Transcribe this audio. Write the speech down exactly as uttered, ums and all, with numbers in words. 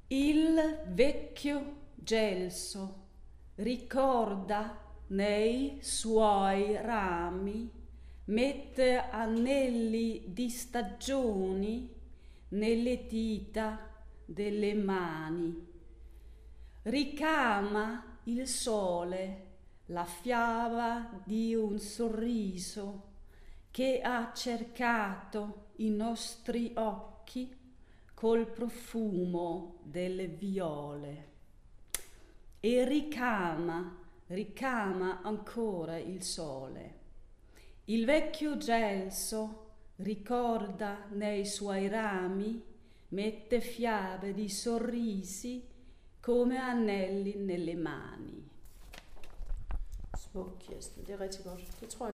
Il vecchio gelso ricorda nei suoi rami, mette anelli di stagioni nelle dita delle mani, ricama il sole, la fiaba di un sorriso che ha cercato i nostri occhi col profumo delle viole e ricama, ricama ancora il sole. Il vecchio gelso ricorda nei suoi rami, mette fiabe di sorrisi come anelli nelle mani. Smukt, Kirsten. Det er rigtig godt. Det tror jeg